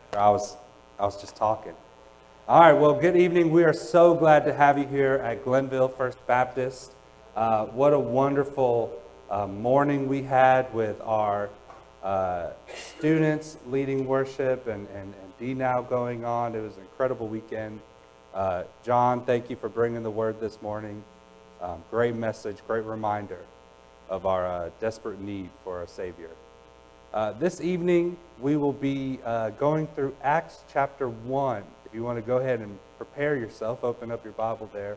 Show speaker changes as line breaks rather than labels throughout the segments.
I was just talking. All right, well, good evening. We are so glad to have you here at Glenville First Baptist. What a wonderful morning we had with our students leading worship and D now going on. It was an incredible weekend. John, thank you for bringing the word this morning. Great message, great reminder of our desperate need for a Savior. This evening, we will be going through Acts chapter 1. If you want to go ahead and prepare yourself, open up your Bible there.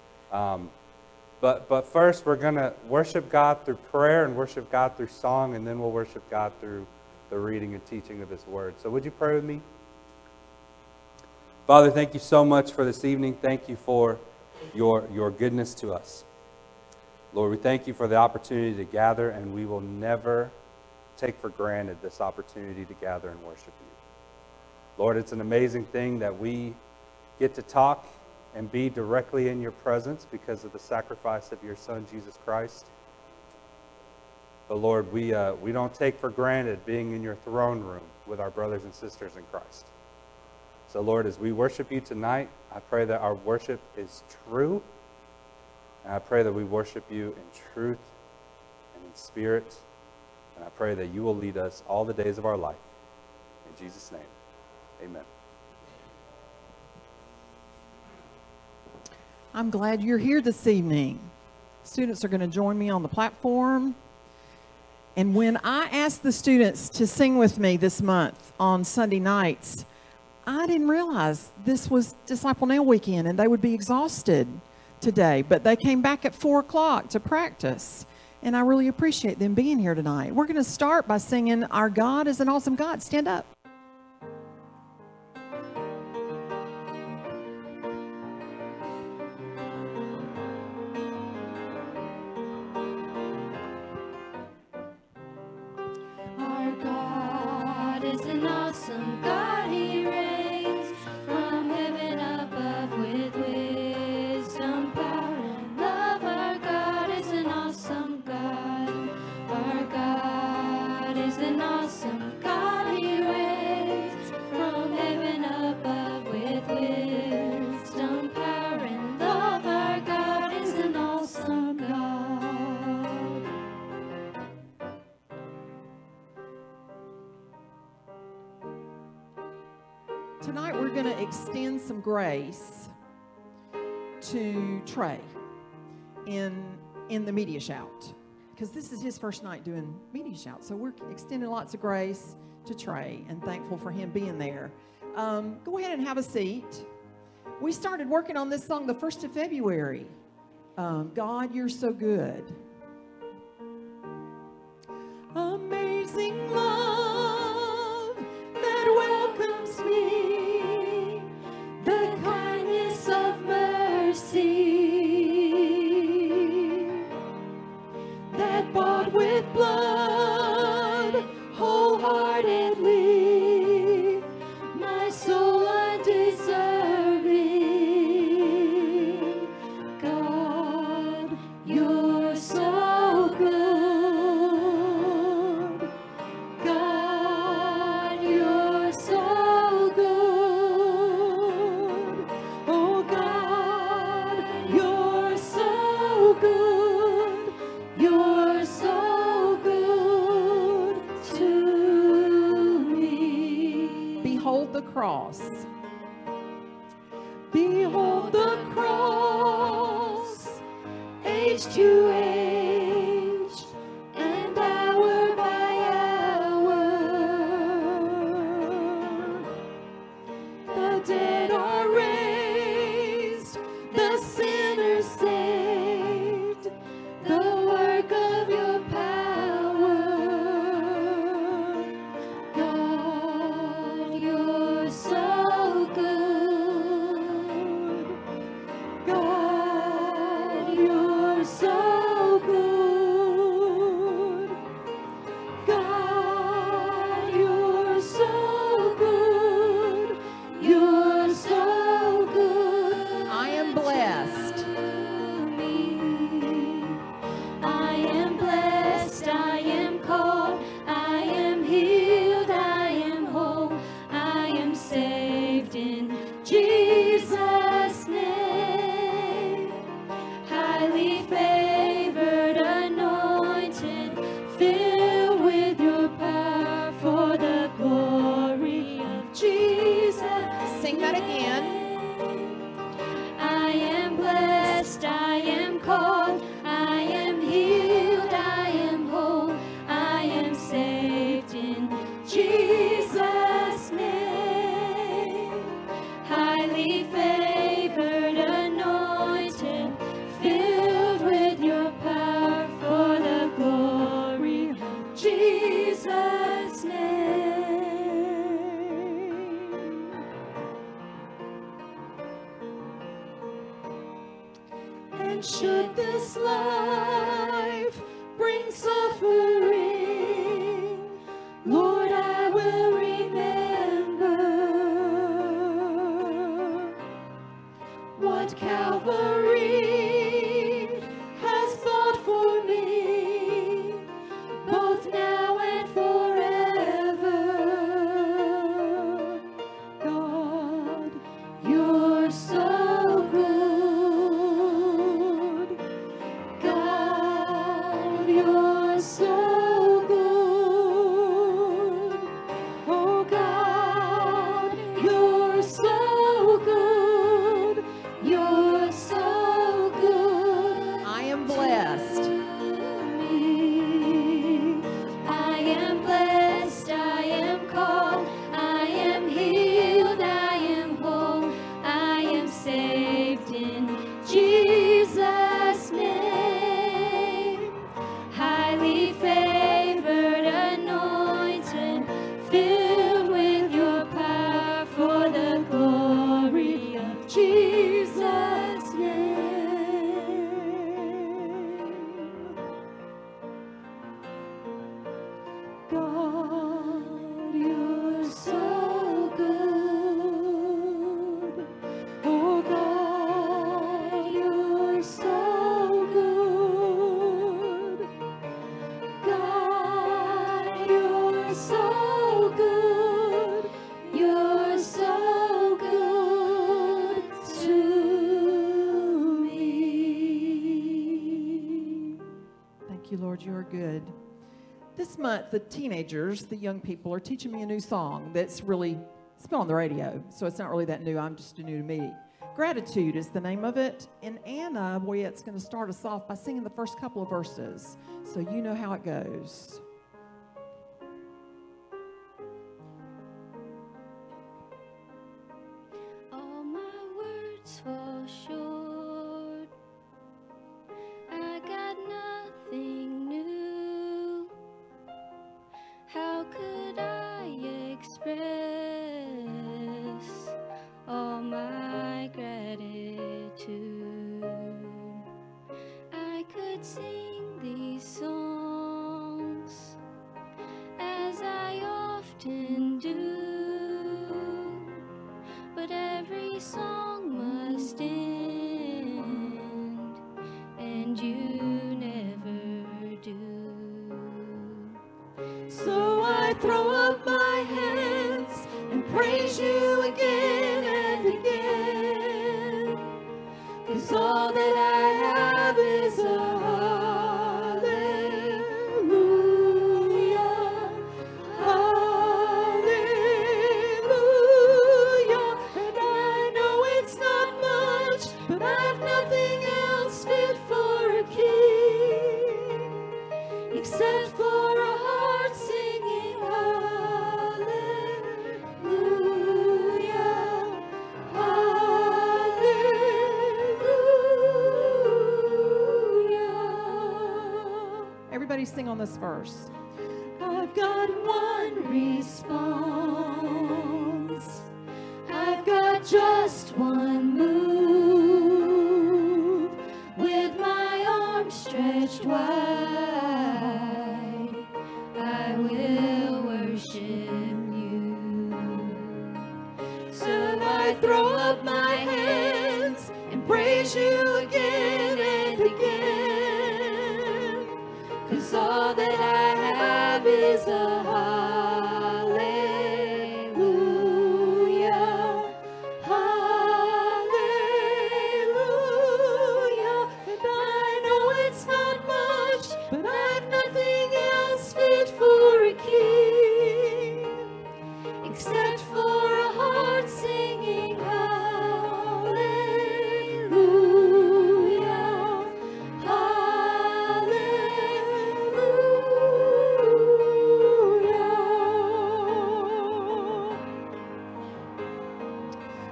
But first, we're going to worship God through prayer and worship God through song, and then we'll worship God through the reading and teaching of His Word. So would you pray with me? Father, thank you so much for this evening. Thank you for your goodness to us. Lord, we thank you for the opportunity to gather, and we will never take for granted this opportunity to gather and worship you. Lord, it's an amazing thing that we get to talk and be directly in your presence because of the sacrifice of your Son, Jesus Christ. But Lord, we don't take for granted being in your throne room with our brothers and sisters in Christ. So Lord, as we worship you tonight, I pray that our worship is true, and I pray that we worship you in truth and in spirit. And I pray that you will lead us all the days of our life. In Jesus' name, amen.
I'm glad you're here this evening. Students are going to join me on the platform. And when I asked the students to sing with me this month on Sunday nights, I didn't realize this was Disciple Nail Weekend and they would be exhausted today. But they came back at 4 o'clock to practice. And I really appreciate them being here tonight. We're going to start by singing Our God is an Awesome God. Stand up.
Our God is an awesome God. He reigns from heaven above with wisdom, power, and love. Our God is an awesome God. Our God is an awesome God. He reigns from heaven above with wisdom, power, and love. Our God is an awesome God.
Tonight we're going to extend some grace to Trey in the Media Shout, because this is his first night doing Media Shout. So we're extending lots of grace to Trey and thankful for him being there. Go ahead and have a seat. We started working on this song the 1st of February. God, you're so good. Amazing love that welcomes me,
The kindness of mercy
that bought with blood wholeheartedly,
my soul undeserving. God, you're so good. God, you're so good.
oh
God, you're so good. You're so good to me.
behold the cross. Behold the cross,
Age to age, and hour by hour,
the dead are raised, the sinners saved,
the work of your power. God, you're so good.
God,
You're so good. God, you're so good. You're so
sing that again.
I am blessed, I am called, I am healed, I am whole, I am saved in Jesus' name. Highly favored, anointed, filled with your power for the glory of Jesus' name. And should this life bring suffering, Lord, I will remember what Calvary has bought for me, both now and forever. God, you're so good. God, you're so good. Oh God, you're so good. You're so good.
I am blessed.
I am blessed, I am called, I am healed, I am whole, I am saved in Jesus' name. Highly favored, anointed, filled with your power for the glory of Jesus' name. God, you're so good. Oh God, you're so good. God, you're so good. You're so good to me.
Thank you, Lord, you are good. This month, the teenagers, the young people, are teaching me a new song that's really, it's been on the radio, so it's not really that new. I'm just new to me. Gratitude is the name of it. And Anna Boyette's going to start us off by singing the first couple of verses, so you know how it goes.
All my words fall short. I got nothing new. How could I express all my gratitude? I could sing these songs as I often do, but every song must end, and you never do. So I throw up my hands and praise you again and again, 'cause all that I have is a hallelujah, hallelujah. And I know it's not much, but I've nothing else fit for a king except for a heart singing hallelujah, hallelujah.
Everybody sing on this verse.
I've got one response. I've got just one move. With my arms stretched wide, I will worship you. So I throw up my hands and praise you again and again, 'cause all that I have is a hallelujah, hallelujah. And I know it's not much, but I've nothing else fit for a king except for a heart singing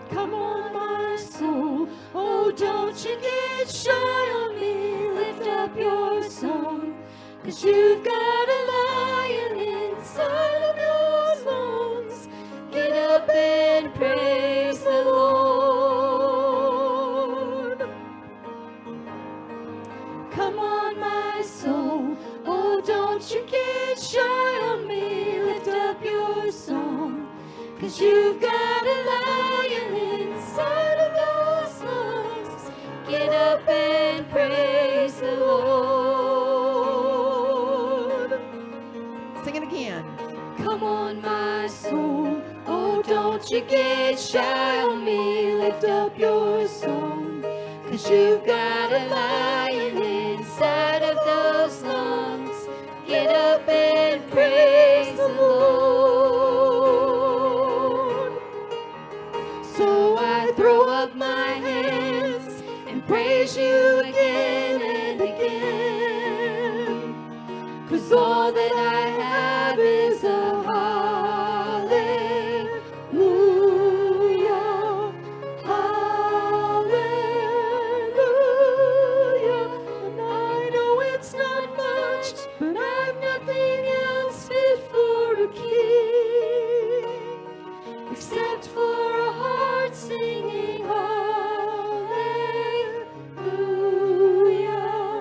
Come on, my soul. Oh, don't you get shy on me. Lift up your song. 'Cause you've got a lion inside of your lungs. Get up and praise the Lord. Come on, my soul. Oh, don't you get shy on me. Lift up your song. 'Cause you've got a lion inside of those lungs. Get up and praise the Lord.
Sing it again.
Come on, my soul. Oh, don't you get shy on me. Lift up your song. 'Cause you've got a lion inside of those lungs. Get up and praise the Lord. So I throw up my hands and praise you again and again. 'Cause all that I have is a hallelujah, hallelujah. And I know it's not much, but I've nothing else fit for a king, except for a heart singing hallelujah,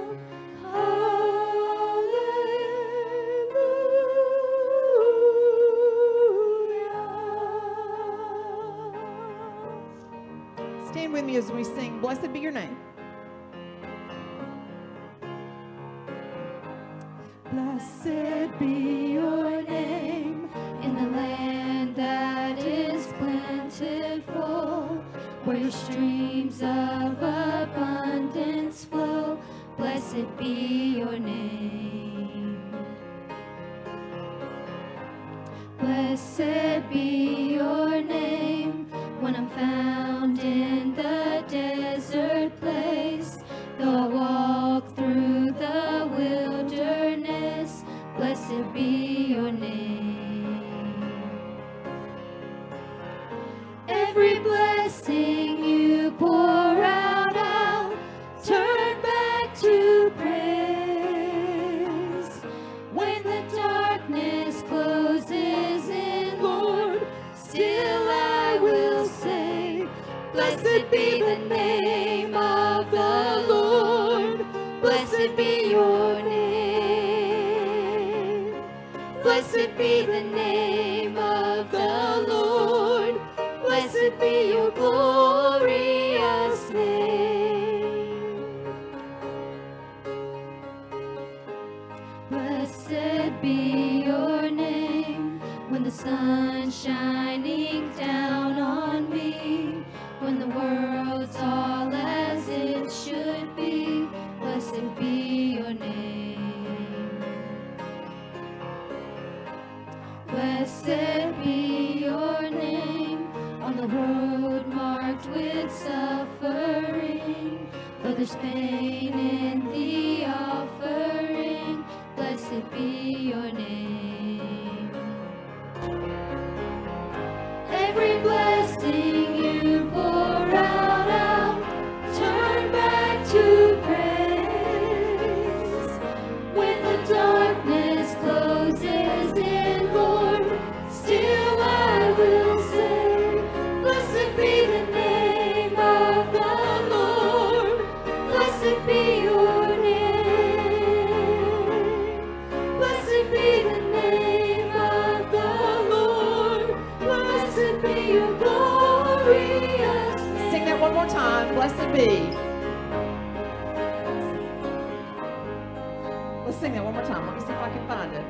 hallelujah.
Stand with me as we sing, Blessed Be Your Name.
Blessed be your name in the land that is plentiful, where streams of abundance flow. Blessed be your name. Blessed be your name when I'm found in the desert place. Though I walk through the wilderness, blessed be your name. Every blessing you pour out, I'll turn back to praise. When the darkness closes in, Lord, still I will say, blessed be the name of the Lord. Blessed be your name. Blessed be the name of the Lord. Blessed be your glorious name. Blessed be your name when the sun's shining down on me, when the world's all as it should be. Blessed be your name. Blessed be your name on the road marked with suffering, though there's pain in the offering. Blessed be your name. Every blessing you pour out, I'll turn back to praise. When the darkness closes in, Lord, still I will say, blessed be the name of the Lord. Blessed be your name. Blessed be the name of the Lord. Blessed be your glorious name.
Sing that one more time. Blessed be. Let's sing that one more time. Let me see if I can find it.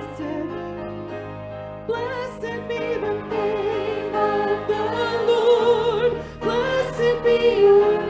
Blessed be the name of the Lord. Blessed be your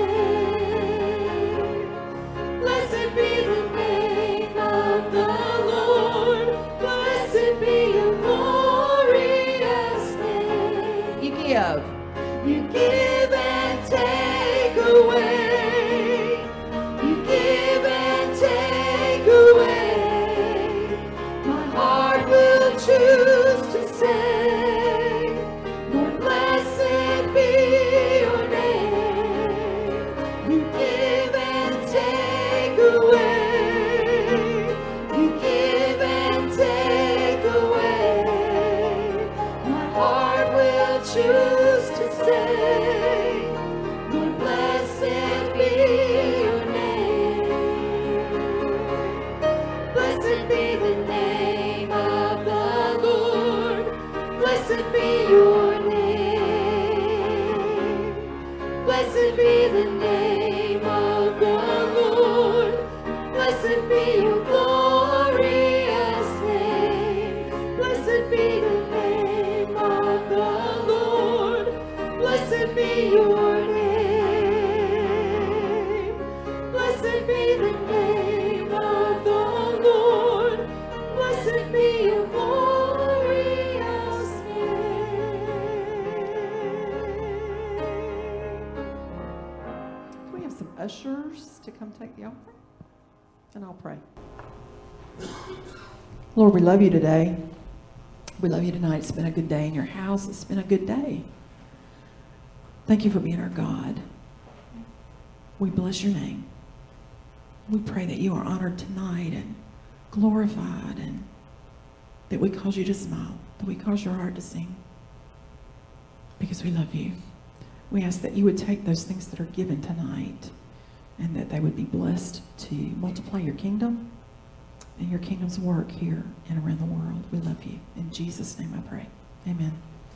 name. Blessed be the name of the Lord. Blessed be your glorious name.
You give.
You give and take away. You give and take away. My heart will choose to say, Lord, blessed be choose to say, Lord, blessed be your name. Blessed be the name of the Lord. Blessed be your name. Blessed be the name of the Lord. Blessed be your glorious name. Blessed be the name of the Lord. Blessed be your name. Blessed be the name of the Lord. Blessed be your glorious name.
Do we have some ushers to come take the offering? And I'll pray. Lord, we love you today. We love you tonight. It's been a good day in your house. It's been a good day. Thank you for being our God. We bless your name. We pray that you are honored tonight and glorified, and that we cause you to smile, that we cause your heart to sing, because we love you. We ask that you would take those things that are given tonight and that they would be blessed to multiply your kingdom and your kingdom's work here and around the world. We love you. In Jesus' name I pray. Amen.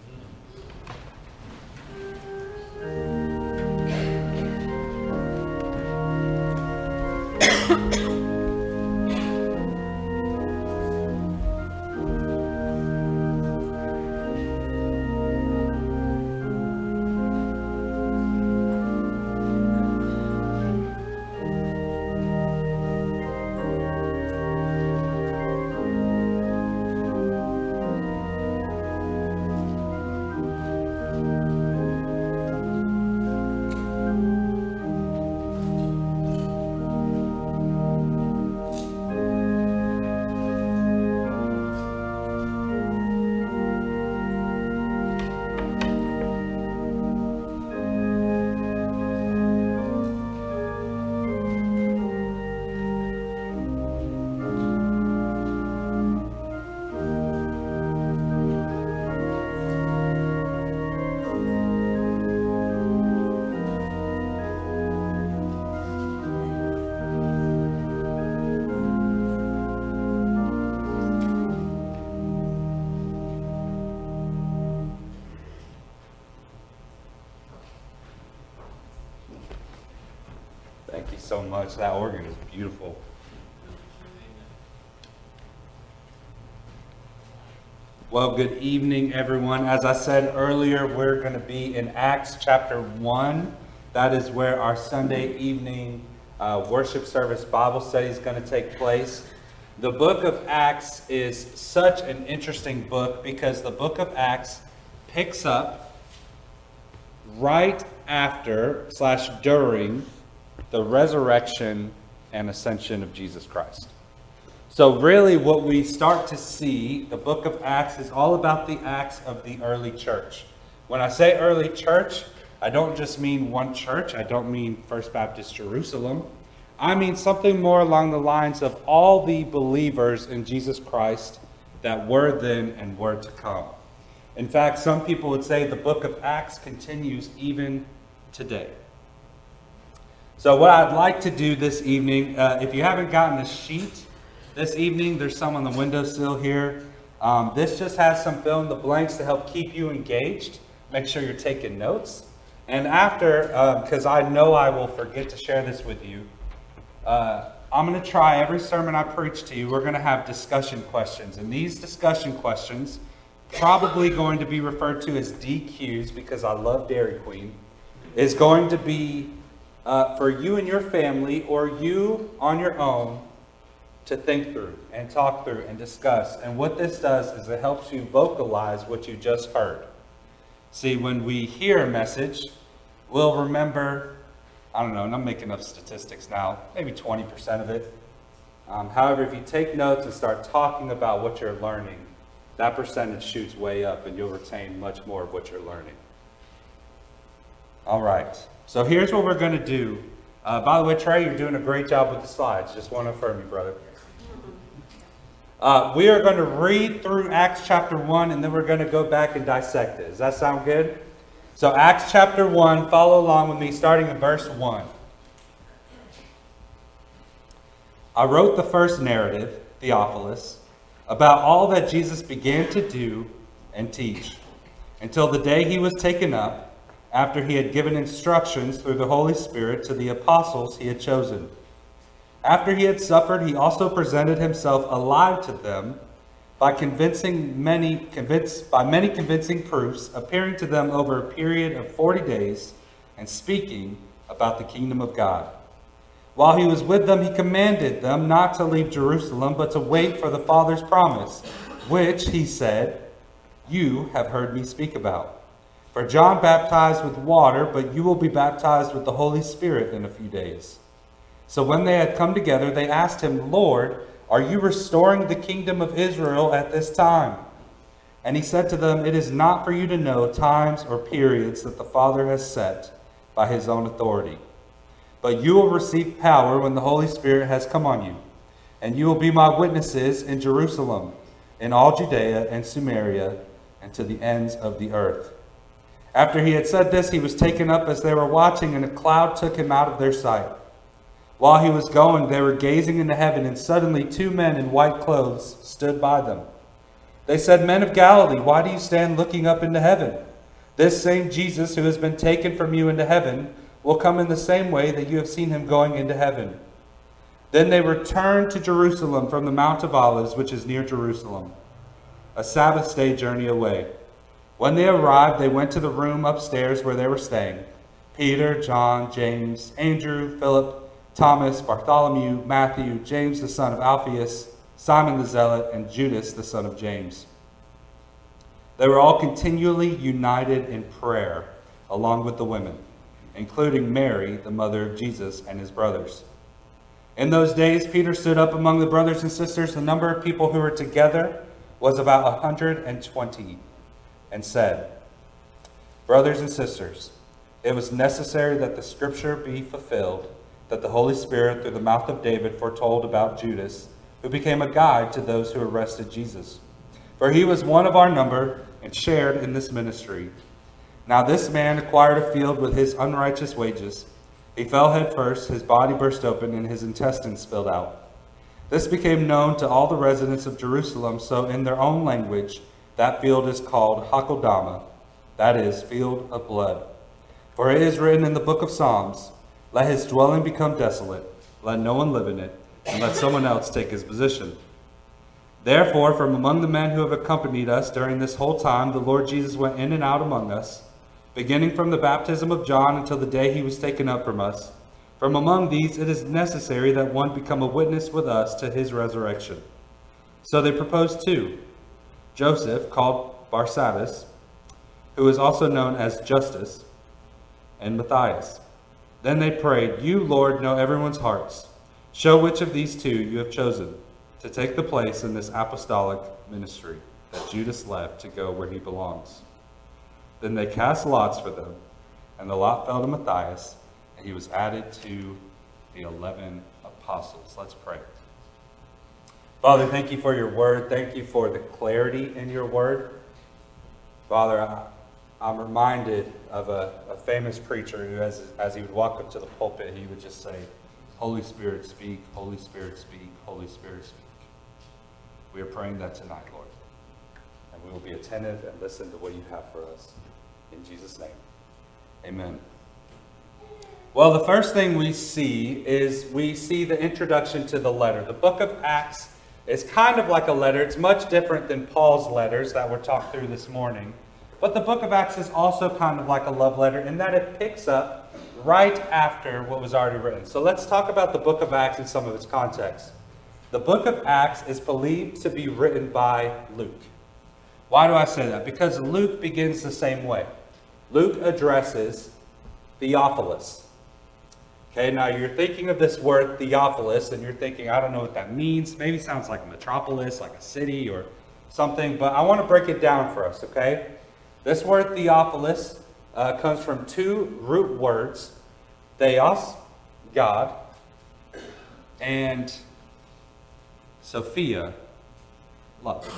Thank you so much. That organ is beautiful. Well, good evening, everyone. As I said earlier, we're going to be in Acts chapter 1. That is where our Sunday evening worship service Bible study is going to take place. The book of Acts is such an interesting book because the book of Acts picks up right after / during the resurrection and ascension of Jesus Christ. So really what we start to see, the book of Acts is all about the acts of the early church. When I say early church, I don't just mean one church. I don't mean First Baptist Jerusalem. I mean something more along the lines of all the believers in Jesus Christ that were then and were to come. In fact, some people would say the book of Acts continues even today. So what I'd like to do this evening, if you haven't gotten a sheet this evening, there's some on the windowsill here. This just has some fill in the blanks to help keep you engaged. Make sure you're taking notes. And after, because I know I will forget to share this with you, I'm going to try every sermon I preach to you, we're going to have discussion questions. And these discussion questions, probably going to be referred to as DQs because I love Dairy Queen, is going to be for you and your family or you on your own to think through and talk through and discuss. And what this does is it helps you vocalize what you just heard. See, when we hear a message, we'll remember, I don't know, and I'm making up statistics now, maybe 20% of it. However, if you take notes and start talking about what you're learning, that percentage shoots way up and you'll retain much more of what you're learning. All right. So here's what we're going to do. By the way, Trey, you're doing a great job with the slides. Just want to affirm you, brother. We are going to read through Acts chapter 1, and then we're going to go back and dissect it. Does that sound good? So Acts chapter 1, follow along with me, starting in verse 1. I wrote the first narrative, Theophilus, about all that Jesus began to do and teach, until the day he was taken up, after he had given instructions through the Holy Spirit to the apostles he had chosen. After he had suffered, he also presented himself alive to them by many convincing proofs, appearing to them over a period of 40 days and speaking about the kingdom of God. While he was with them, he commanded them not to leave Jerusalem, but to wait for the Father's promise, which, he said, you have heard me speak about. For John baptized with water, but you will be baptized with the Holy Spirit in a few days. So when they had come together, they asked him, Lord, are you restoring the kingdom of Israel at this time? And he said to them, it is not for you to know times or periods that the Father has set by his own authority. But you will receive power when the Holy Spirit has come on you. And you will be my witnesses in Jerusalem, in all Judea and Samaria, and to the ends of the earth. After he had said this, he was taken up as they were watching, and a cloud took him out of their sight. While he was going, they were gazing into heaven, and suddenly 2 men in white clothes stood by them. They said, Men of Galilee, why do you stand looking up into heaven? This same Jesus who has been taken from you into heaven will come in the same way that you have seen him going into heaven. Then they returned to Jerusalem from the Mount of Olives, which is near Jerusalem, a Sabbath day journey away. When they arrived, they went to the room upstairs where they were staying. Peter, John, James, Andrew, Philip, Thomas, Bartholomew, Matthew, James the son of Alphaeus, Simon the Zealot, and Judas the son of James. They were all continually united in prayer, along with the women, including Mary, the mother of Jesus, and his brothers. In those days, Peter stood up among the brothers and sisters. The number of people who were together was about 120, and said, Brothers and sisters, it was necessary that the scripture be fulfilled, that the Holy Spirit, through the mouth of David, foretold about Judas, who became a guide to those who arrested Jesus. For he was one of our number and shared in this ministry. Now this man acquired a field with his unrighteous wages. He fell head first, his body burst open, and his intestines spilled out. This became known to all the residents of Jerusalem, so in their own language, that field is called Hakeldama, that is, field of blood. For it is written in the book of Psalms, Let his dwelling become desolate, let no one live in it, and let someone else take his position. Therefore, from among the men who have accompanied us during this whole time, the Lord Jesus went in and out among us, beginning from the baptism of John until the day he was taken up from us. From among these, it is necessary that one become a witness with us to his resurrection. So they proposed 2, Joseph, called Barsabbas, who is also known as Justus, and Matthias. Then they prayed, You, Lord, know everyone's hearts. Show which of these 2 you have chosen to take the place in this apostolic ministry that Judas left to go where he belongs. Then they cast lots for them, and the lot fell to Matthias, and he was added to the 11 apostles. Let's pray. Father, thank you for your word. Thank you for the clarity in your word. Father, I'm reminded of a famous preacher who, as he would walk up to the pulpit, he would just say, Holy Spirit, speak, Holy Spirit, speak, Holy Spirit, speak. We are praying that tonight, Lord. And we will be attentive and listen to what you have for us. In Jesus' name, amen. Well, the first thing we see is the introduction to the letter. The book of Acts is kind of like a letter. It's much different than Paul's letters that were talked through this morning. But the book of Acts is also kind of like a love letter in that it picks up right after what was already written. So let's talk about the book of Acts and some of its context. The book of Acts is believed to be written by Luke. Why do I say that? Because Luke begins the same way. Luke addresses Theophilus. Okay, now you're thinking of this word Theophilus, and you're thinking, I don't know what that means. Maybe it sounds like a metropolis, like a city or something, but I want to break it down for us, okay? This word Theophilus comes from 2 root words, theos, God, and Sophia, love.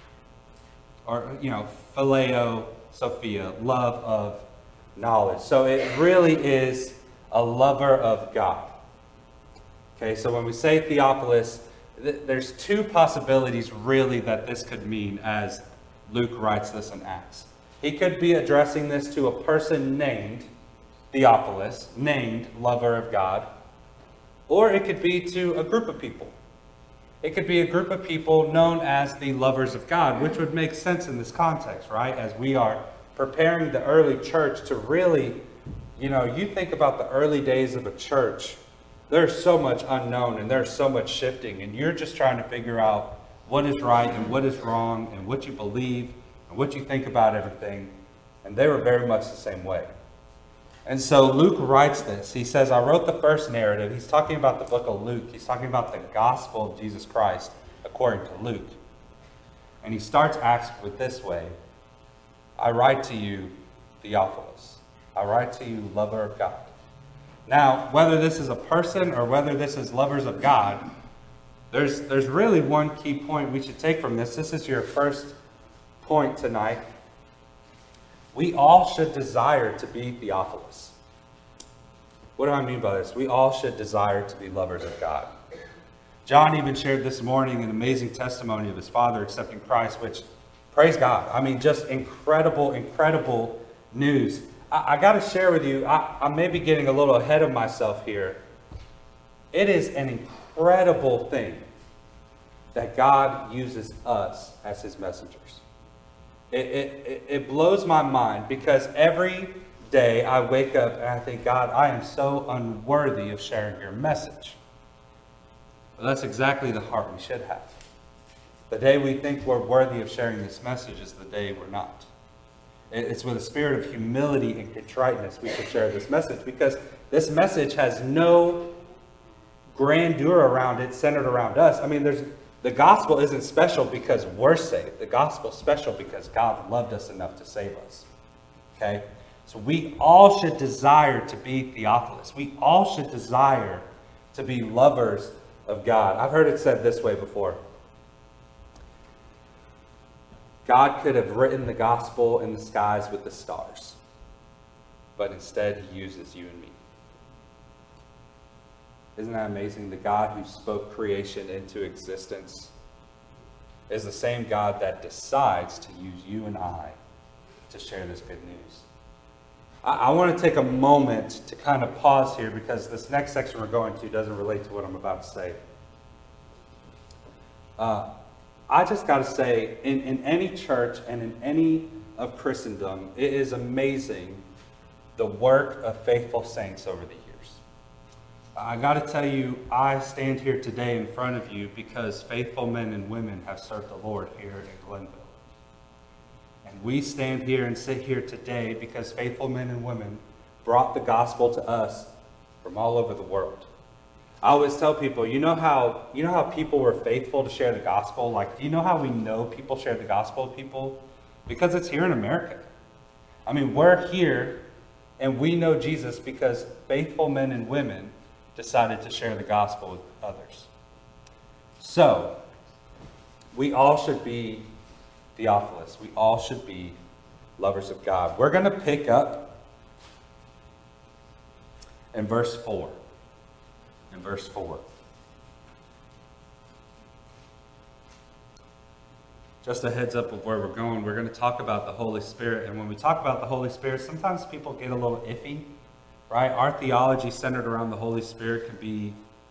Or, phileo Sophia, love of knowledge. So it really is a lover of God. Okay, so when we say Theophilus, there's two possibilities really that this could mean as Luke writes this in Acts. He could be addressing this to a person named Theophilus, named lover of God, or it could be to a group of people. It could be a group of people known as the lovers of God, which would make sense in this context, right? As we are preparing the early church to really, you think about the early days of a church, there's so much unknown and there's so much shifting, and you're just trying to figure out what is right and what is wrong and what you believe and what you think about everything. And they were very much the same way. And so Luke writes this. He says, I wrote the first narrative. He's talking about the book of Luke. He's talking about the gospel of Jesus Christ according to Luke. And he starts Acts with this way. I write to you, Theophilus. I write to you, lover of God. Now, whether this is a person or whether this is lovers of God, there's really one key point we should take from this. This is your first point tonight. We all should desire to be Theophilus. What do I mean by this? We all should desire to be lovers of God. John even shared this morning an amazing testimony of his father accepting Christ, which, praise God. I mean, just incredible, incredible news. I got to share with you, I may be getting a little ahead of myself here. It is an incredible thing that God uses us as his messengers. It blows my mind because every day I wake up and I think, God, I am so unworthy of sharing your message. But that's exactly the heart we should have. The day we think we're worthy of sharing this message is the day we're not. It's with a spirit of humility and contriteness we should share this message, because this message has no grandeur around it centered around us. I mean, the gospel isn't special because we're saved. The gospel is special because God loved us enough to save us. Okay? So we all should desire to be Theophilus. We all should desire to be lovers of God. I've heard it said this way before. God could have written the gospel in the skies with the stars, but instead he uses you and me. Isn't that amazing? The God who spoke creation into existence is the same God that decides to use you and I to share this good news. I want to take a moment to kind of pause here, because this next section we're going to doesn't relate to what I'm about to say. I just got to say, in any church and in any of Christendom, it is amazing the work of faithful saints over the years. I got to tell you, I stand here today in front of you because faithful men and women have served the Lord here in Glenville. And we stand here and sit here today because faithful men and women brought the gospel to us from all over the world. I always tell people, you know how people were faithful to share the gospel? Like, do you know how we know people share the gospel with people? Because it's here in America. I mean, we're here and we know Jesus because faithful men and women decided to share the gospel with others. So, we all should be Theophilus. We all should be lovers of God. We're going to pick up in verse 4. In verse 4. Just a heads up of where we're going. We're going to talk about the Holy Spirit. And when we talk about the Holy Spirit, sometimes people get a little iffy, right? Our theology centered around the Holy Spirit can be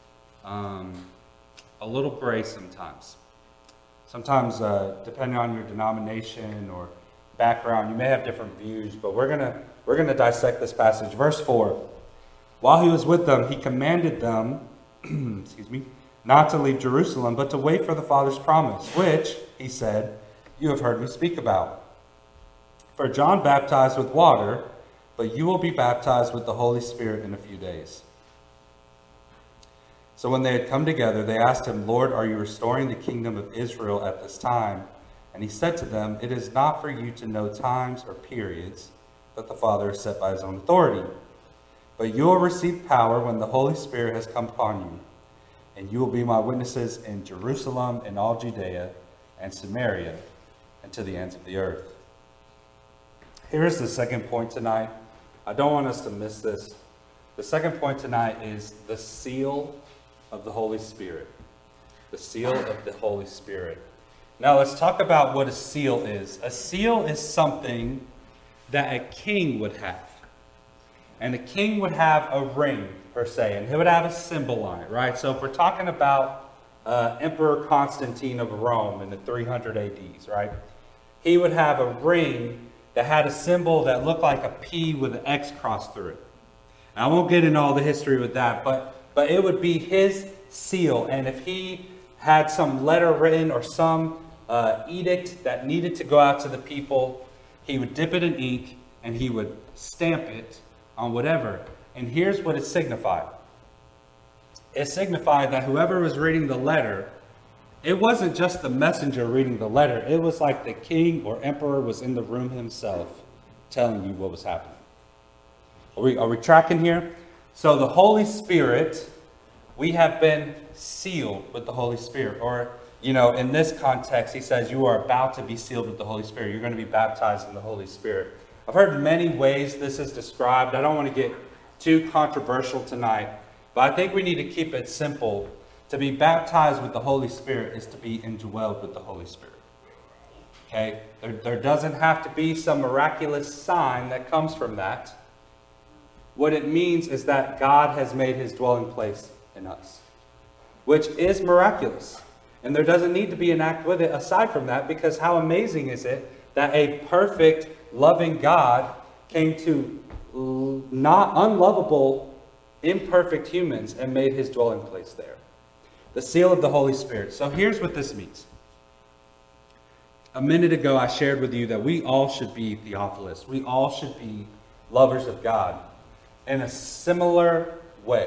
a little gray sometimes. Sometimes, depending on your denomination or background, you may have different views, but we're gonna dissect this passage. Verse 4. While he was with them, he commanded them, not to leave Jerusalem, but to wait for the Father's promise, which, he said, you have heard me speak about. For John baptized with water, but you will be baptized with the Holy Spirit in a few days. So when they had come together, they asked him, Lord, are you restoring the kingdom of Israel at this time? And he said to them, it is not for you to know times or periods that the Father has set by his own authority. But you will receive power when the Holy Spirit has come upon you. And you will be my witnesses in Jerusalem and all Judea and Samaria, and to the ends of the earth. Here's the second point tonight. I don't want us to miss this. The second point tonight is the seal of the Holy Spirit. The seal of the Holy Spirit. Now let's talk about what a seal is. A seal is something that a king would have. And a king would have a ring, per se, and he would have a symbol on it, right? So if we're talking about Emperor Constantine of Rome in the 300 ADs, right? He would have a ring that had a symbol that looked like a P with an X crossed through it. And I won't get into all the history with that, but it would be his seal. And if he had some letter written or some edict that needed to go out to the people, he would dip it in ink and he would stamp it on whatever. And here's what it signified. It signified that whoever was reading the letter, it wasn't just the messenger reading the letter. It was like the king or emperor was in the room himself telling you what was happening. Are we tracking here? So the Holy Spirit, we have been sealed with the Holy Spirit. Or, in this context, he says you are about to be sealed with the Holy Spirit. You're going to be baptized in the Holy Spirit. I've heard many ways this is described. I don't want to get too controversial tonight, but I think we need to keep it simple. To be baptized with the Holy Spirit is to be indwelled with the Holy Spirit. Okay? There doesn't have to be some miraculous sign that comes from that. What it means is that God has made his dwelling place in us, which is miraculous. And there doesn't need to be an act with it aside from that, because how amazing is it that a perfect, loving God came to not unlovable, imperfect humans and made his dwelling place there. The seal of the Holy Spirit. So here's what this means. A minute ago, I shared with you that we all should be Theophilus. We all should be lovers of God. In a similar way,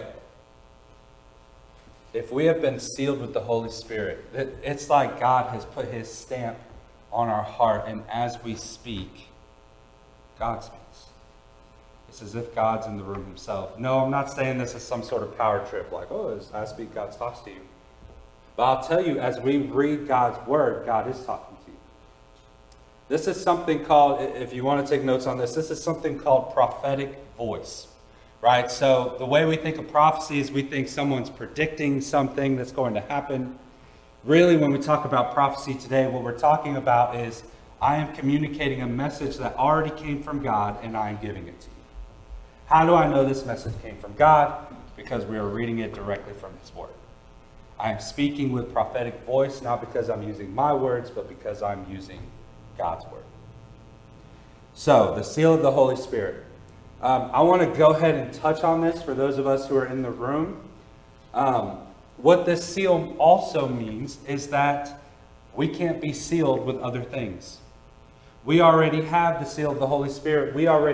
if we have been sealed with the Holy Spirit, it's like God has put his stamp on our heart, and as we speak, God speaks. It's as if God's in the room himself. No, I'm not saying this as some sort of power trip, like, as I speak, God talks to you. But I'll tell you, as we read God's word, God is talking to you. This is something called, if you want to take notes on this is something called prophetic voice. Right? So the way we think of prophecy is we think someone's predicting something that's going to happen. Really, when we talk about prophecy today, what we're talking about is I am communicating a message that already came from God, and I am giving it to you. How do I know this message came from God? Because we are reading it directly from his word. I am speaking with prophetic voice, not because I'm using my words, but because I'm using God's word. So, the seal of the Holy Spirit. I want to go ahead and touch on this for those of us who are in the room. What this seal also means is that we can't be sealed with other things. We already have the seal of the Holy Spirit.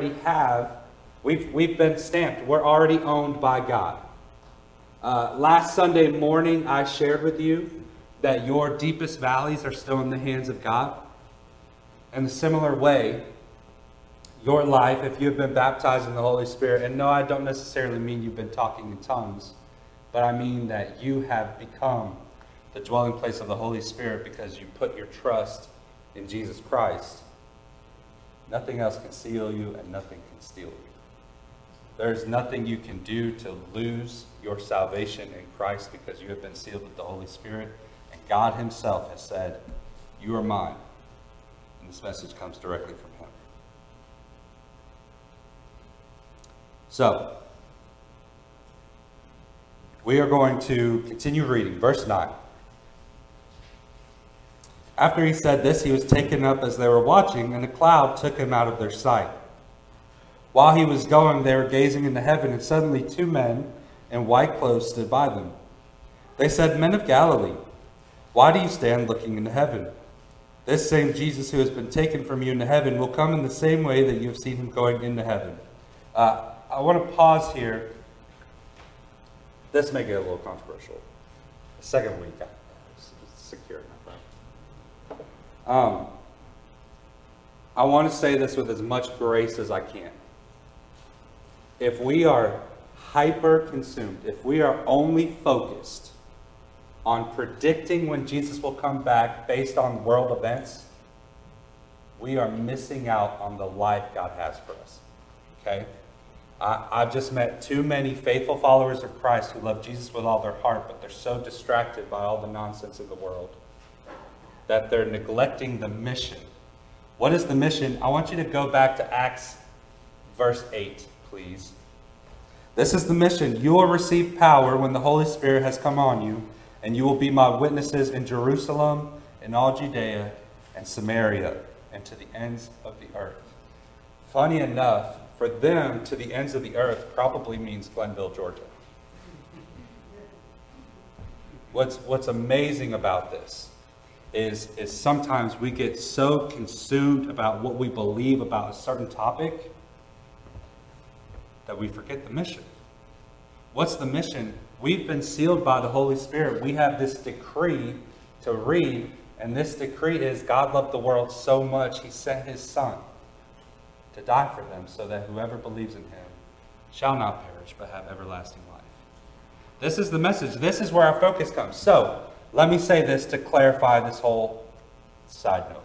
We've been stamped. We're already owned by God. Last Sunday morning, I shared with you that your deepest valleys are still in the hands of God. In a similar way, your life, if you've been baptized in the Holy Spirit, and no, I don't necessarily mean you've been talking in tongues, but I mean that you have become the dwelling place of the Holy Spirit because you put your trust in Jesus Christ. Nothing else can seal you, and nothing can steal you. There's nothing you can do to lose your salvation in Christ because you have been sealed with the Holy Spirit. And God himself has said, you are mine. And this message comes directly from him. So, we are going to continue reading. Verse 9. After he said this, he was taken up as they were watching, and a cloud took him out of their sight. While he was going, they were gazing into heaven, and suddenly 2 men in white clothes stood by them. They said, Men of Galilee, why do you stand looking into heaven? This same Jesus who has been taken from you into heaven will come in the same way that you have seen him going into heaven. I want to pause here. This may get a little controversial. The second week, it's secure enough. I want to say this with as much grace as I can. If we are hyper-consumed, if we are only focused on predicting when Jesus will come back based on world events, we are missing out on the life God has for us. Okay? I've just met too many faithful followers of Christ who love Jesus with all their heart, but they're so distracted by all the nonsense of the world that they're neglecting the mission. What is the mission? I want you to go back to Acts verse 8, please. This is the mission. You will receive power when the Holy Spirit has come on you, and you will be my witnesses in Jerusalem, in all Judea, and Samaria, and to the ends of the earth. Funny enough, for them, to the ends of the earth probably means Glenville, Georgia. What's amazing about this is sometimes we get so consumed about what we believe about a certain topic that we forget the mission. What's the mission? We've been sealed by the Holy Spirit. We have this decree to read, and this decree is God loved the world so much, he sent his Son to die for them so that whoever believes in him shall not perish but have everlasting life. This is the message. This is where our focus comes. So, let me say this to clarify this whole side note.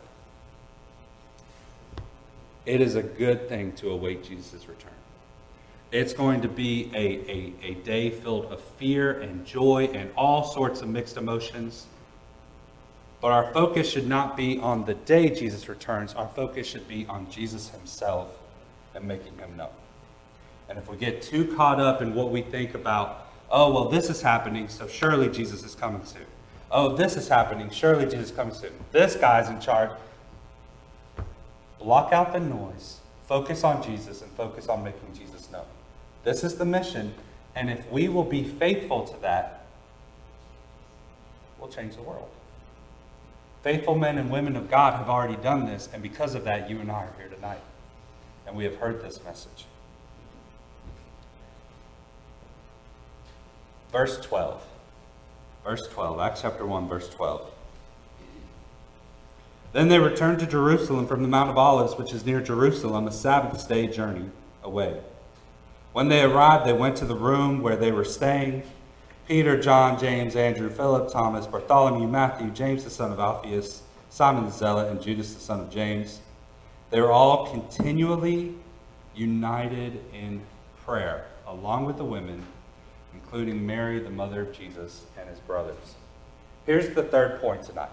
It is a good thing to await Jesus' return. It's going to be a day filled of fear and joy and all sorts of mixed emotions. But our focus should not be on the day Jesus returns. Our focus should be on Jesus himself and making him known. And if we get too caught up in what we think about, oh, well, this is happening, so surely Jesus is coming soon. Oh, this is happening, surely Jesus is coming soon. This guy's in charge. Block out the noise. Focus on Jesus and focus on making Jesus known. This is the mission, and if we will be faithful to that, we'll change the world. Faithful men and women of God have already done this, and because of that, you and I are here tonight, and we have heard this message. Verse 12. Verse 12, Acts chapter 1, verse 12. Then they returned to Jerusalem from the Mount of Olives, which is near Jerusalem, a Sabbath day journey away. When they arrived, they went to the room where they were staying. Peter, John, James, Andrew, Philip, Thomas, Bartholomew, Matthew, James the son of Alphaeus, Simon the Zealot, and Judas the son of James. They were all continually united in prayer, along with the women, including Mary, the mother of Jesus, and his brothers. Here's the third point tonight.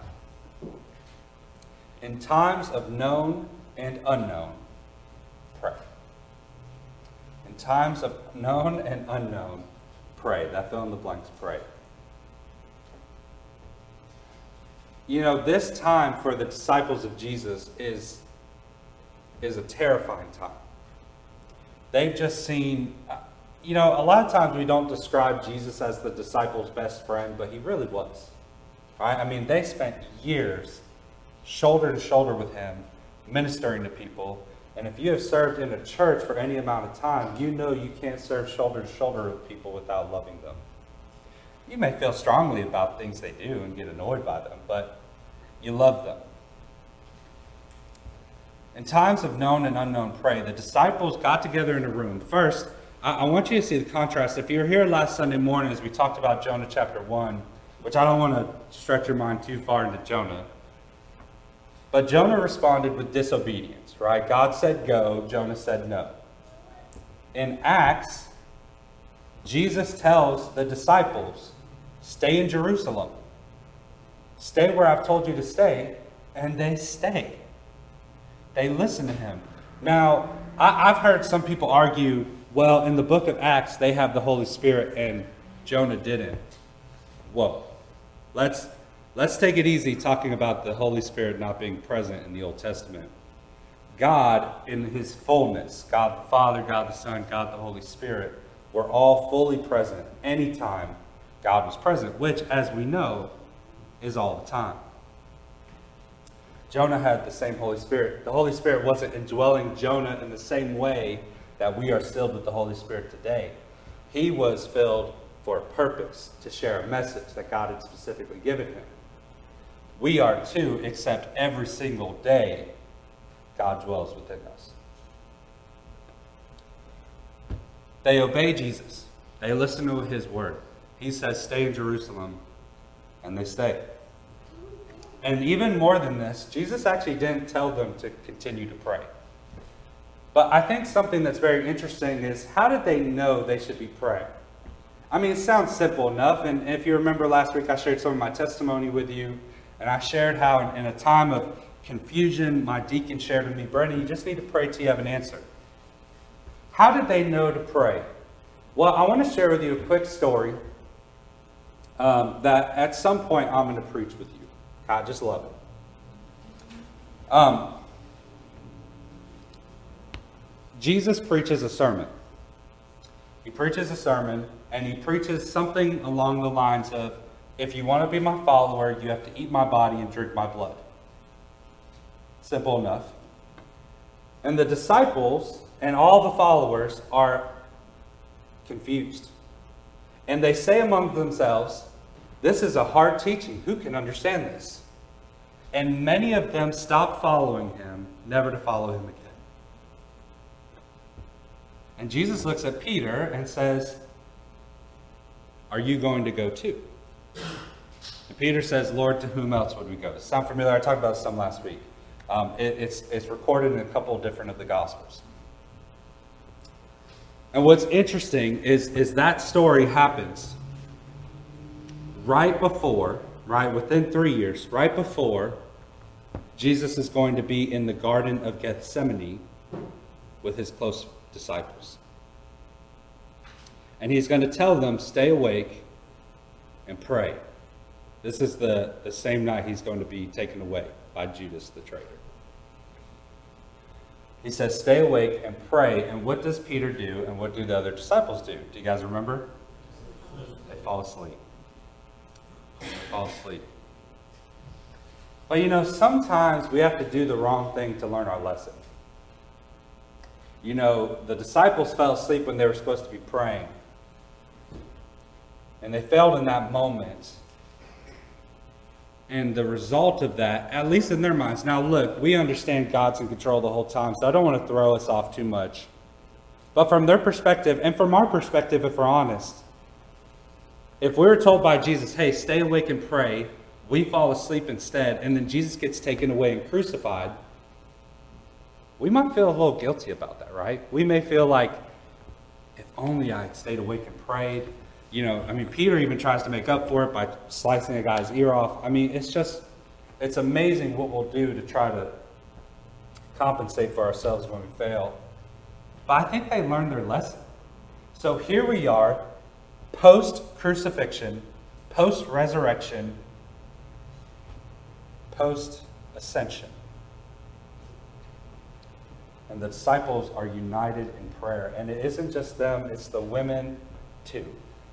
In times of known and unknown, pray. In times of known and unknown, pray. That fill in the blanks, pray. You know, this time for the disciples of Jesus is a terrifying time. They've just seen, you know, a lot of times we don't describe Jesus as the disciples' best friend, but he really was. Right? I mean, they spent years shoulder to shoulder with him, ministering to people. And if you have served in a church for any amount of time, you know you can't serve shoulder to shoulder with people without loving them. You may feel strongly about things they do and get annoyed by them, but you love them. In times of known and unknown pray, the disciples got together in a room. First, I want you to see the contrast. If you were here last Sunday morning as we talked about Jonah chapter 1, which I don't want to stretch your mind too far into Jonah, but Jonah responded with disobedience, right? God said go, Jonah said no. In Acts, Jesus tells the disciples, stay in Jerusalem. Stay where I've told you to stay, and they stay. They listen to him. Now, I've heard some people argue, well, in the book of Acts, they have the Holy Spirit and Jonah didn't. Whoa. Let's take it easy talking about the Holy Spirit not being present in the Old Testament. God, in his fullness, God the Father, God the Son, God the Holy Spirit, were all fully present anytime God was present, which, as we know, is all the time. Jonah had the same Holy Spirit. The Holy Spirit wasn't indwelling Jonah in the same way that we are sealed with the Holy Spirit today. He was filled for a purpose, to share a message that God had specifically given him. We are too, except every single day, God dwells within us. They obey Jesus. They listen to his word. He says, stay in Jerusalem. And they stayed. And even more than this, Jesus actually didn't tell them to continue to pray. But I think something that's very interesting is, how did they know they should be praying? I mean, it sounds simple enough. And if you remember last week, I shared some of my testimony with you. And I shared how in a time of confusion, my deacon shared with me, Brandon, you just need to pray till you have an answer. How did they know to pray? Well, I want to share with you a quick story that at some point I'm going to preach with you. I just love it. Jesus preaches a sermon. He preaches a sermon, and he preaches something along the lines of, if you want to be my follower, you have to eat my body and drink my blood. Simple enough. And the disciples and all the followers are confused. And they say among themselves, this is a hard teaching. Who can understand this? And many of them stop following him, never to follow him again. And Jesus looks at Peter and says, are you going to go too? And Peter says, Lord, to whom else would we go? Does it sound familiar? I talked about this some last week. It's recorded in a couple different of the Gospels. And what's interesting is that story happens within 3 years, right before Jesus is going to be in the Garden of Gethsemane with his close disciples. And he's going to tell them, stay awake and pray. This is the same night he's going to be taken away by Judas the traitor. He says, stay awake and pray. And what does Peter do, and what do the other disciples do? Do you guys remember? They fall asleep. They fall asleep. But you know, sometimes we have to do the wrong thing to learn our lesson. You know, the disciples fell asleep when they were supposed to be praying. And they failed in that moment. And the result of that, at least in their minds, now look, we understand God's in control the whole time, so I don't want to throw us off too much. But from their perspective, and from our perspective, if we're honest, if we were told by Jesus, hey, stay awake and pray, we fall asleep instead, and then Jesus gets taken away and crucified, we might feel a little guilty about that, right? We may feel like, if only I had stayed awake and prayed. You know, I mean, Peter even tries to make up for it by slicing a guy's ear off. I mean, it's amazing what we'll do to try to compensate for ourselves when we fail. But I think they learned their lesson. So here we are, post-crucifixion, post-resurrection, post-ascension. And the disciples are united in prayer. And it isn't just them, it's the women too.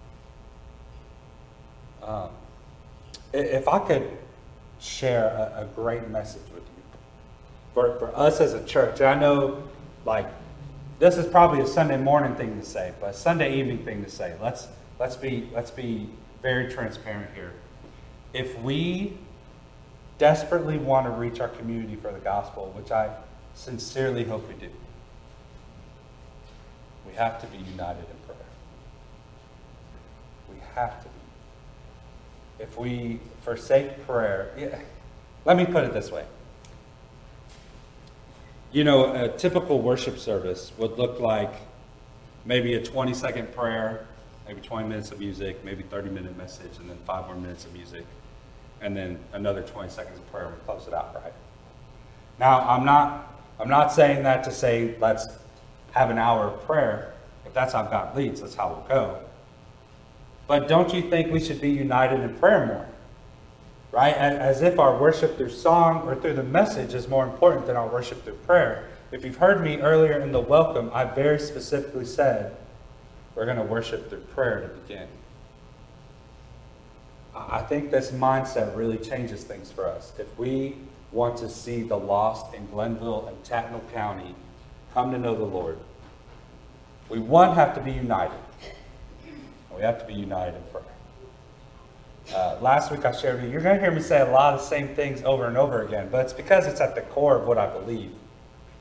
If I could share a great message with you for us as a church, and I know like this is probably a Sunday morning thing to say, but a Sunday evening thing to say. Let's be very transparent here. If we desperately want to reach our community for the gospel, which I sincerely hope we do, we have to be united in prayer. We have to be. If we forsake prayer, let me put it this way. You know, a typical worship service would look like maybe a 20-second prayer, maybe 20 minutes of music, maybe 30-minute message, and then 5 more minutes of music, and then another 20 seconds of prayer, and we close it out, right? Now, I'm not saying that to say let's have an hour of prayer. If that's how God leads, that's how we'll go. But don't you think we should be united in prayer more? Right? As if our worship through song or through the message is more important than our worship through prayer. If you've heard me earlier in the welcome, I very specifically said we're going to worship through prayer to begin. I think this mindset really changes things for us. If we want to see the lost in Glenville and Tattnall County come to know the Lord, we, one, have to be united. We have to be united in prayer. Last week I shared with you, you're going to hear me say a lot of the same things over and over again, but it's because it's at the core of what I believe.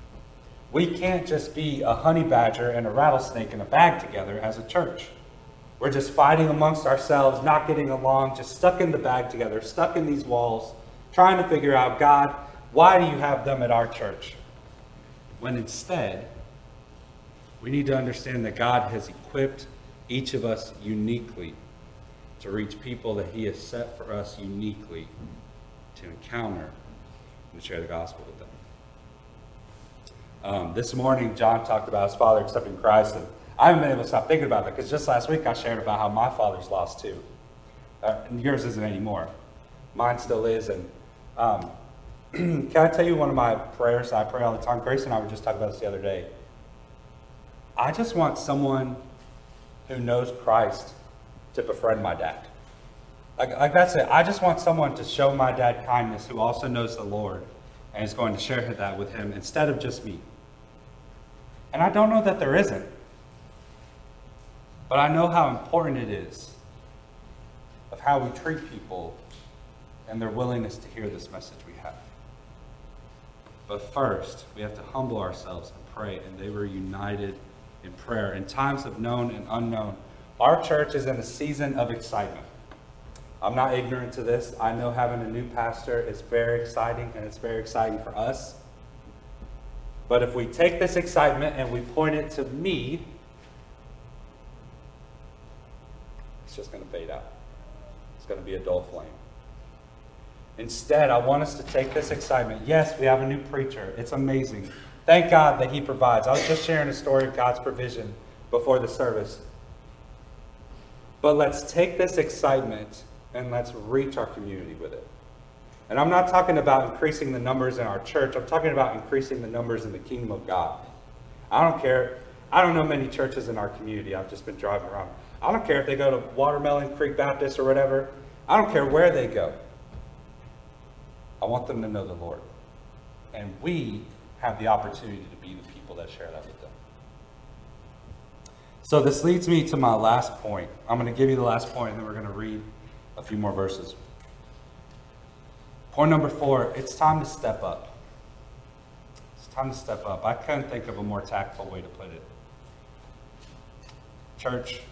We can't just be a honey badger and a rattlesnake in a bag together as a church. We're just fighting amongst ourselves, not getting along, just stuck in the bag together, stuck in these walls, trying to figure out, God, why do you have them at our church? When instead, we need to understand that God has equipped each of us uniquely to reach people that he has set for us uniquely to encounter and to share the gospel with them. This morning, John talked about his father accepting Christ, and I haven't been able to stop thinking about that because just last week I shared about how my father's lost too. And yours isn't anymore. Mine still is. And can I tell you one of my prayers I pray all the time? Grace and I were just talking about this the other day. I just want someone who knows Christ to befriend my dad. Like that's it. I just want someone to show my dad kindness who also knows the Lord and is going to share that with him instead of just me. And I don't know that there isn't. But I know how important it is of how we treat people and their willingness to hear this message we have. But first, we have to humble ourselves and pray, and they were united in prayer. In times of known and unknown, our church is in a season of excitement. I'm not ignorant to this. I know having a new pastor is very exciting, and it's very exciting for us. But if we take this excitement and we point it to me, it's just going to fade out. It's going to be a dull flame. Instead, I want us to take this excitement. Yes, we have a new preacher. It's amazing. Thank God that he provides. I was just sharing a story of God's provision before the service. But let's take this excitement and let's reach our community with it. And I'm not talking about increasing the numbers in our church. I'm talking about increasing the numbers in the kingdom of God. I don't care. I don't know many churches in our community. I've just been driving around. I don't care if they go to Watermelon Creek Baptist or whatever. I don't care where they go. I want them to know the Lord. And we have the opportunity to be the people that share that with them. So this leads me to my last point. I'm going to give you the last point, and then we're going to read a few more verses. Point number 4, it's time to step up. It's time to step up. I couldn't think of a more tactful way to put it. Church,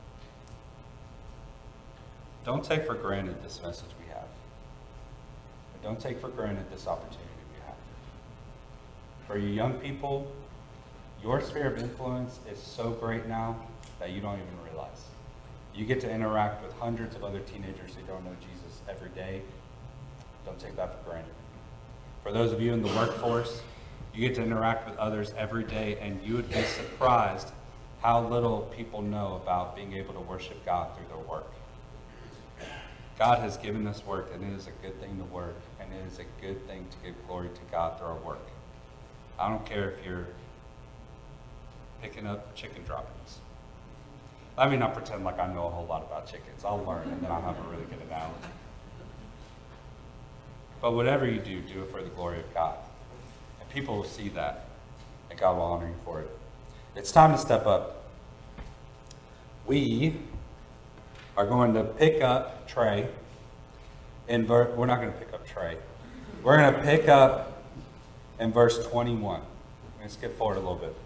don't take for granted this message we have. Don't take for granted this opportunity we have. For you young people, your sphere of influence is so great now that you don't even realize. You get to interact with hundreds of other teenagers who don't know Jesus every day. Don't take that for granted. For those of you in the workforce, you get to interact with others every day, and you would be surprised how little people know about being able to worship God through their work. God has given us work, and it is a good thing to work, and it is a good thing to give glory to God through our work. I don't care if you're picking up chicken droppings. Let me not pretend like I know a whole lot about chickens. I'll learn, and then I'll have a really good analogy. But whatever you do, do it for the glory of God. And people will see that, and God will honor you for it. It's time to step up. We are going to pick up Trey. We're not going to pick up Trey. We're going to pick up in verse 21. I'm going to skip forward a little bit.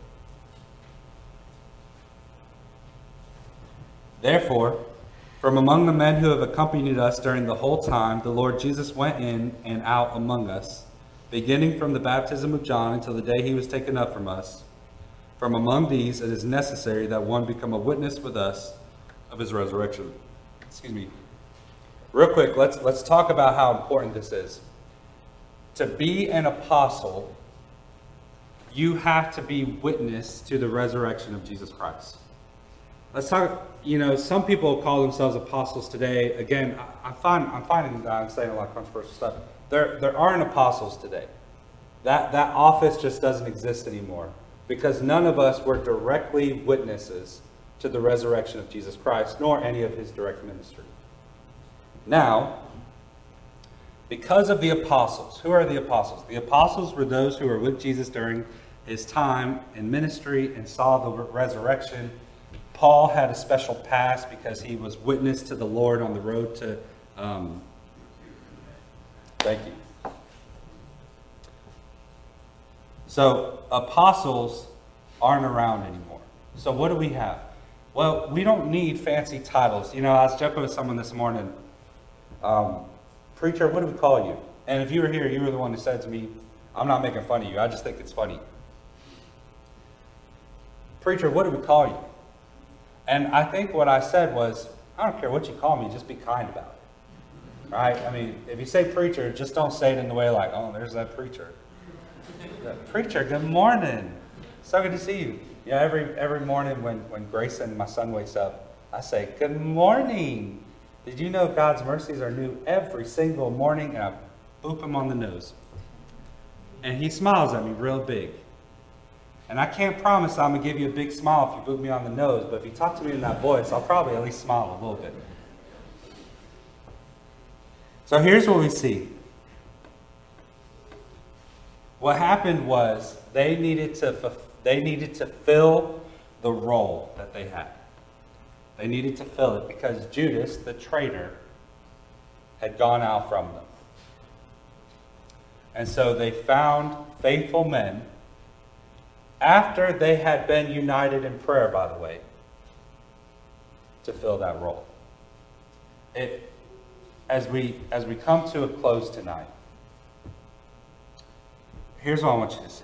Therefore, from among the men who have accompanied us during the whole time, the Lord Jesus went in and out among us, beginning from the baptism of John until the day he was taken up from us. From among these, it is necessary that one become a witness with us of his resurrection. Excuse me. Real quick, let's talk about how important this is. To be an apostle, you have to be witness to the resurrection of Jesus Christ. Let's talk, some people call themselves apostles today. Again, I'm finding that I'm saying a lot of controversial stuff. There aren't apostles today. That office just doesn't exist anymore because none of us were directly witnesses to the resurrection of Jesus Christ, nor any of his direct ministry. Now, because of the apostles, who are the apostles? The apostles were those who were with Jesus during his time in ministry and saw the resurrection. Paul had a special pass because he was witness to the Lord on the road to, thank you. So apostles aren't around anymore. So what do we have? Well, we don't need fancy titles. You know, I was joking with someone this morning. Preacher, what do we call you? And if you were here, you were the one who said to me, I'm not making fun of you. I just think it's funny. Preacher, what do we call you? And I think what I said was, I don't care what you call me, just be kind about it. Right? I mean, if you say preacher, just don't say it in the way like, oh, there's that preacher. Preacher, good morning. So good to see you. Yeah, every morning when Grayson, my son, wakes up, I say, good morning. Did you know God's mercies are new every single morning? And I boop him on the nose. And he smiles at me real big. And I can't promise I'm going to give you a big smile if you boop me on the nose, but if you talk to me in that voice, I'll probably at least smile a little bit. So here's what we see. What happened was they needed to fill the role that they had. They needed to fill it because Judas, the traitor, had gone out from them. And so they found faithful men after they had been united in prayer, by the way, to fill that role. As we come to a close tonight, here's what I want you to see.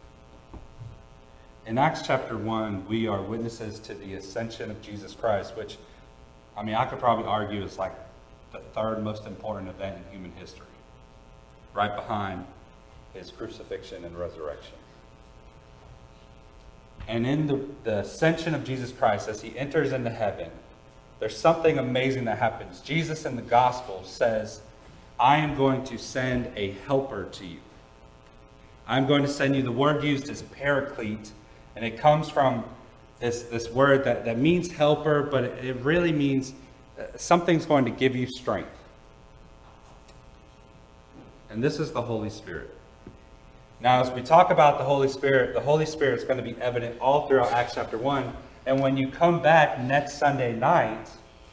In Acts chapter 1, we are witnesses to the ascension of Jesus Christ, which, I mean, I could probably argue is like the third most important event in human history, right behind his crucifixion and resurrection. And in the ascension of Jesus Christ, as he enters into heaven, there's something amazing that happens. Jesus in the gospel says, I am going to send a helper to you. I'm going to send you, the word used is paraclete, and it comes from this word that means helper, but it really means something's going to give you strength. And this is the Holy Spirit. Now, as we talk about the Holy Spirit is going to be evident all throughout Acts chapter 1. And when you come back next Sunday night,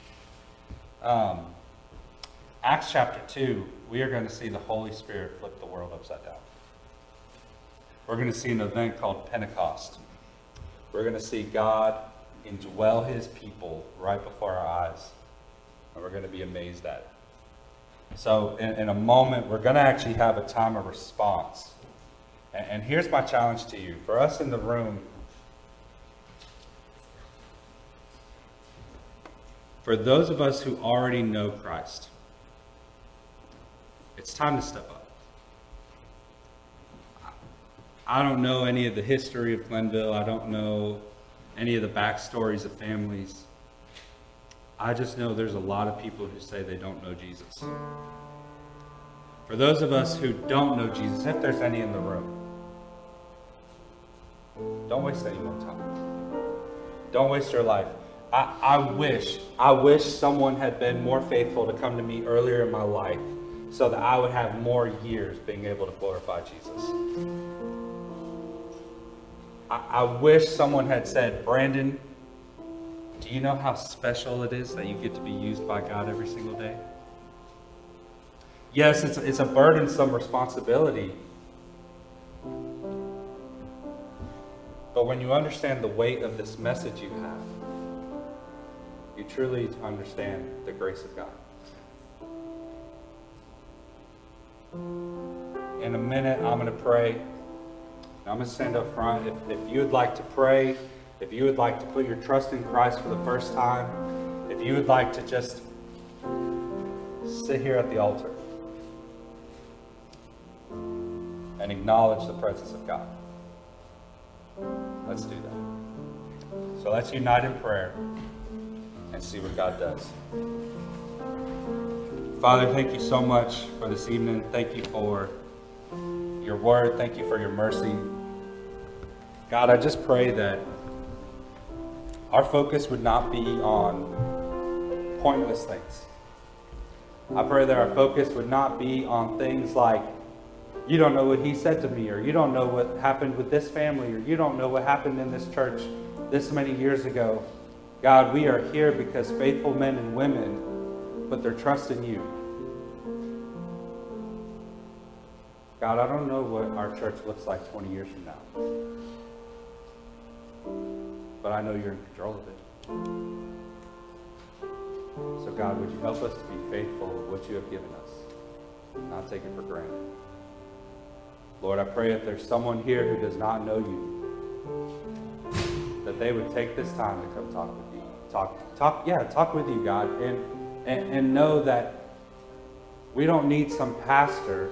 Acts chapter 2, we are going to see the Holy Spirit flip the world upside down. We're going to see an event called Pentecost. We're going to see God indwell his people right before our eyes. And we're going to be amazed at it. So in a moment, we're going to actually have a time of response. And here's my challenge to you. For us in the room, for those of us who already know Christ, it's time to step up. I don't know any of the history of Glenville. I don't know any of the backstories of families. I just know there's a lot of people who say they don't know Jesus. For those of us who don't know Jesus, if there's any in the room, don't waste any more time. Don't waste your life. I wish someone had been more faithful to come to me earlier in my life so that I would have more years being able to glorify Jesus. I wish someone had said, Brandon, do you know how special it is that you get to be used by God every single day? Yes, it's a burdensome responsibility. But when you understand the weight of this message you have, you truly understand the grace of God. In a minute, I'm going to pray. I'm going to stand up front. If you would like to pray, if you would like to put your trust in Christ for the first time, if you would like to just sit here at the altar and acknowledge the presence of God, let's do that. So let's unite in prayer and see what God does. Father, thank you so much for this evening. Thank you for your word. Thank you for your mercy. God, I just pray that our focus would not be on pointless things. I pray that our focus would not be on things like, you don't know what he said to me, or you don't know what happened with this family, or you don't know what happened in this church this many years ago. God, we are here because faithful men and women put their trust in you. God, I don't know what our church looks like 20 years from now, but I know you're in control of it. God, would you help us to be faithful of what you have given us, not take it for granted. Lord, I pray if there's someone here who does not know you, that they would take this time to come talk with you. Talk with you, God, and know that we don't need some pastor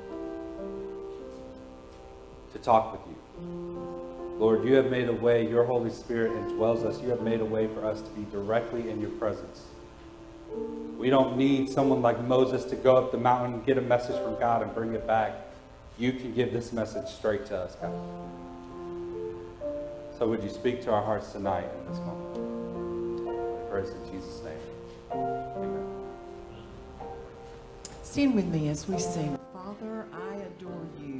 to talk with you. Lord, you have made a way. Your Holy Spirit indwells us. You have made a way for us to be directly in your presence. We don't need someone like Moses to go up the mountain, get a message from God, and bring it back. You can give this message straight to us, God. So would you speak to our hearts tonight in this moment? I pray this in Jesus' name. Amen.
Stand with me as we sing, Father, I adore you.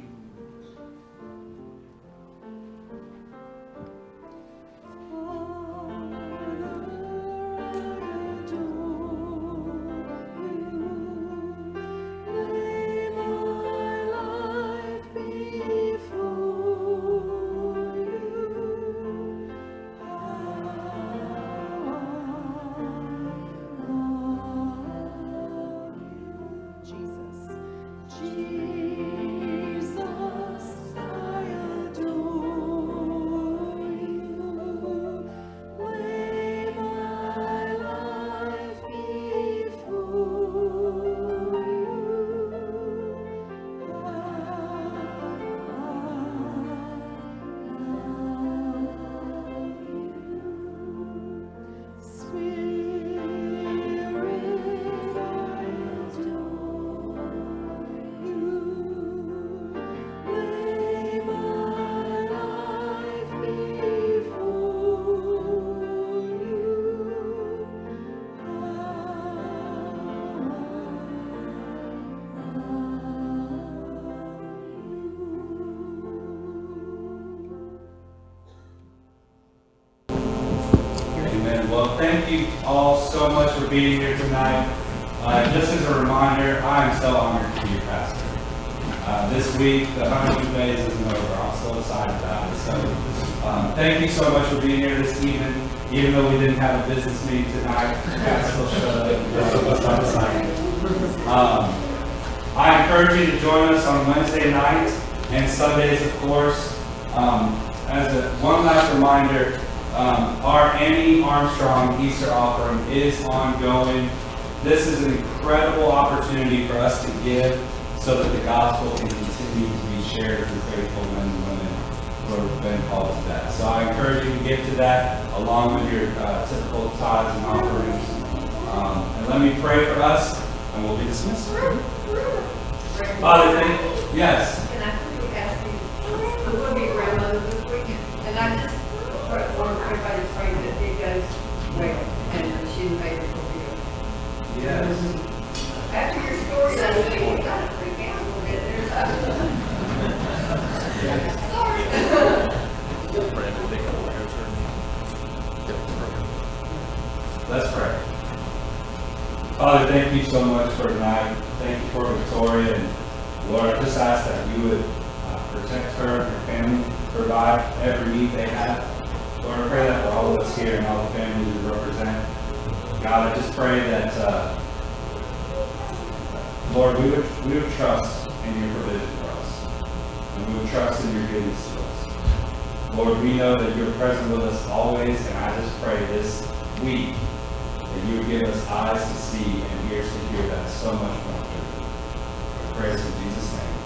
Well, thank you all so much for being here tonight. Just as a reminder, I am so honored to be your pastor. This week, the honeymoon phase isn't over. I'm so excited about it. So thank you so much for being here this evening. Even though we didn't have a business meeting tonight, God still showed up. I encourage you to join us on Wednesday nights and Sundays, of course. One last reminder, our Annie Armstrong Easter offering is ongoing. This is an incredible opportunity for us to give so that the gospel can continue to be shared through faithful men and women who have been called to that. So I encourage you to give to that along with your typical tithes and offerings. And let me pray for us, and we'll be dismissed. Father, thank you. Yes.
Can I quickly ask you, I'm going to be a grandmother this week, and I just want everybody to pray that it goes well, and she's made it fulfilled.
Yes.
After your story, I know you got to freak out a little bit there. Sorry.
Let's pray. Father, thank you so much for tonight. Thank you for Victoria. And Lord, I just ask that you would protect her and her family, provide every need they have. Lord, I pray that for all of us here and all the families we represent. God, I just pray that, Lord, we would trust in your provision for us. And we would trust in your goodness to us. Lord, we know that you're present with us always, and I just pray this week that you would give us eyes to see and ears to hear that so much more. I pray this in Jesus' name.